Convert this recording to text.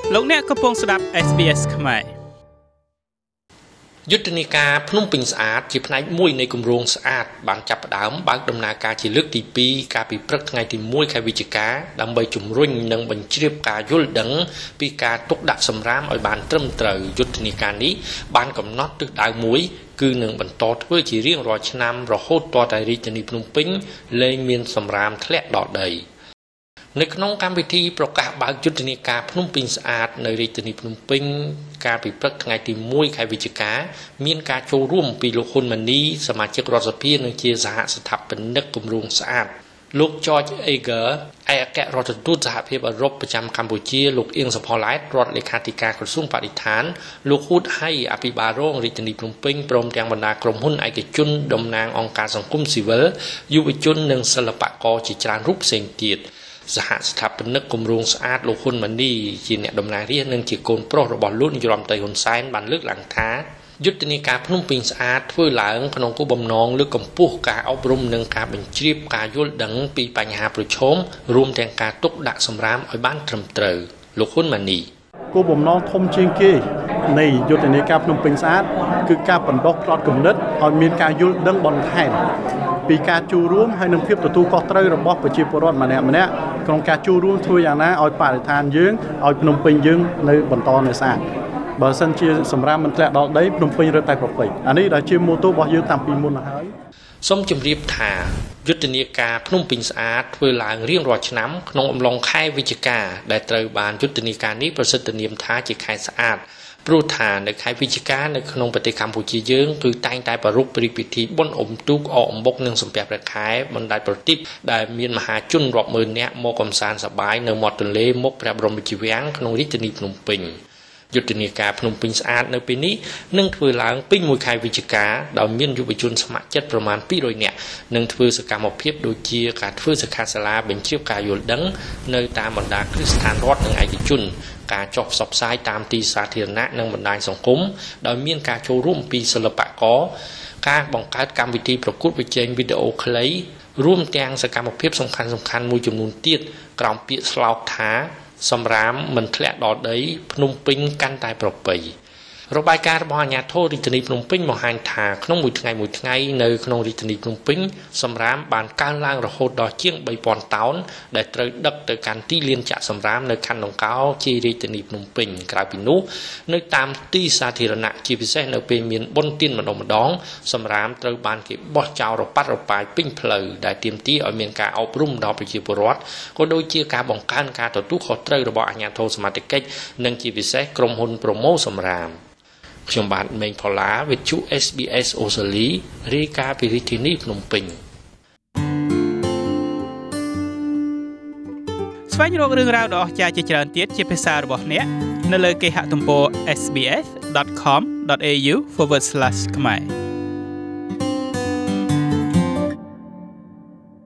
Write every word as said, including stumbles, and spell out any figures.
លោកអ្នកកំពុងស្ដាប់ เอส บี เอส ខ្មែរយុទ្ធនាការភ្នំពេញស្អាតជាផ្នែកមួយនៃគម្រោងស្អាតបានចាប់ផ្ដើមបើកដំណើរការជាលើកទីពីរកាលពីព្រឹកថ្ងៃទីមួយខែវិច្ឆិកាដើម្បីជំរុញនិងបញ្ជ្រាបការយល់ដឹងពីការទុកដាក់សំរាមឲ្យបានត្រឹមត្រូវយុទ្ធនាការនេះបានកំណត់ទិសដៅមួយគឺនឹងបន្តធ្វើជារៀងរាល់ឆ្នាំរហូតទាល់តែរាជធានីភ្នំពេញលែងមានសំរាមធ្លាក់ដល់ដីនៅក្នុងកម្មវិធីប្រកាសបើកយុទ្ធនាការភ្នំពេញស្អាតនៅរាជធានីភ្នំពេញកាលពីព្រឹកថ្ងៃទីមួយខែវិច្ឆិកាមានការចូលរួមពីលោកហ៊ុនម៉ាណីសមាជិករដ្ឋសភានិងជាសហស្ថាបនិកគម្រោងស្អាតលោក George Eger ឯកអគ្គរដ្ឋទូតសហភាពអឺរ៉ុបប្រចាំកម្ពុជាលោកអៀងសុផល្លែតរដ្ឋលេខាធិការក្រសួងបរិស្ថានលោកហ៊ូតហៃអភិបាលរងរាជធានីភ្នំពេញព្រមទាំងបណ្ដាក្រុមហ៊ុនឯកជនតំណាងអង្គការសង្គមស៊ីវិលយុវជននិងសិល្បករជាច្រើនរូបផ្សេងទៀតសហស្ថាបនិកគម្រោងស្អាតលោកហ៊ុនម៉ាណីជាអ្នកតំណាងរាស្ត្រនិងជាកូនប្រុសរបស់លោកនាយរដ្ឋមន្ត្រីហ៊ុនសែនបានលើកឡើងថាយុទ្ធនាការភ្នំពេញស្អាតធ្វើឡើងក្នុងគោលបំណងលើកកម្ពស់ការអប់រំនិងការបញ្ជ្រាបការយល់ដឹងពីបញ្ហាប្រឈមរួមទាំងការទុកដាក់សំរាមឲ្យបានត្រឹមត្រូវលោកហ៊ុនម៉ាណីគោលបំណងធំជាងគេនៃយុទ្ធនាការភ្នំពេញស្អាតគឺការបណ្ដុះផ្លត់គំនិតឲ្យមានការយល់ដឹងបន្ថែមពីការចូលរួមហើយនឹងភាពទទួលខុសត្រូវរបស់ប្រជាពលរដ្ឋម្នាក់ម្នាក់ក្នុងការចូលរួមធ្វើយ៉ាងណាឲ្យបរិស្ថានយើងឲ្យភ្នំពេញយើងនៅបន្តនៅស្អាតបើសិនជាសម្រាប់មិនធ្លាក់ដល់ដីភ្នំពេញរត់តែប្រពៃអានេះដែលជាម៉ូតូរបស់យើងតាំងពីមុនមកហើយសូមជម្រាបថាយុទ្ធនាការភ្នំពេញស្អាតធ្វើឡើងរៀងរាល់ឆ្នាំក្នុងអំឡុងខែវិច្ឆិកាដែលត្រូវបានយុទ្ធនាការនេះប្រសិទ្ធនាមថាជាខែស្អាតព្រោះថានៅខែវិច្ឆិកានៅក្នុងប្រទេសកម្ពុជាយើងគឺតែងតែប្រារព្ធពិធីបុណ្យអុំទូកអកអំបុកនិងសំពះព្រះខែបណ្ដែតប្រទីបដែលមានមហាជនរាប់ម៉ឺននាក់មកកំសាន្តសប្បាយនៅមាត់ទន្លេមុខព្រះបរមរាជវាំងក្នុងរាជធានីភ្នំពេញយុទ្ធនាការភ្នំពេញស្អាតនៅពេលនេះនឹងធ្វើឡើងពេញមួយខែវិច្ឆិកាដោយមានយុវជនស្ម័គ្រចិត្តប្រមាណពីររយនាក់នឹងធ្វើសកម្មភាពដូចជាការធ្វើសិក្ខាសាលាបញ្ជ្រាបការយល់ដឹងនៅតាមបណ្ដាគ្រឹះស្ថានរដ្ឋនិងឯកជនការចុះផ្សព្វផ្សាយតាមទីសាធារណៈនិងបណ្ដាញសង្គមដោយមានការចូលរួមពីសិល្បករការបង្កើតកម្មវិធីប្រកួតប្រជែងវីដេអូខ្លីរួមទាំងសកម្មភាពសំខាន់ៗមួយចំនួនទៀតក្រោមពាក្យស្លោកថាសម្រាមមិនធ្លាក់ដល់ដីភ្នំពេញកាន់តែប្រពៃរបាយការណ៍របស់អាជ្ញាធររាជធានីភ្នំពេញបង្ហាញថាក្នុងមួយថ្ងៃមួយថ្ងៃនៅក្នុងរាជធានីភ្នំពេញសម្រាមបានកើនឡើងរហូតដល់ជាងបីពាន់តោនដែលត្រូវដឹកទៅកាន់ទីលានចាក់សម្រាមនៅខណ្ឌដង្កោជារាជធានីភ្នំពេញក្រៅពីនោះនៅតាមទីសាធារណៈជាពិសេសនៅពេលមានបុណ្យទានម្ដងម្ដងសម្រាមត្រូវបានគេបោះចោលរប៉ាត់រប៉ាយពេញផ្លូវដែលទាមទារឲ្យមានការអប់រំដល់ប្រជាពលរដ្ឋក៏ដូចជាការបង្កើនការទទួលខុសត្រូវរបស់អាជ្ញាធរសមត្ថកិច្ចនិងជាពិសេសក្រុមហ៊ុនប្រមូលសម្រាមខ្ញុំបាទមេងផល្លាវិទ្យុ เอส บี เอส អូស្ត្រាលីរាយការណ៍ពីរាជធានីភ្នំពេញស្វែងរករឿងរ៉ាវដ៏អស្ចារ្យជាច្រើនទៀតជាភាសារបស់អ្នកនៅលើគេហទំព័រ เอส บี เอส ដอท com ដอท เอ ยู forward slash ខ្មែរ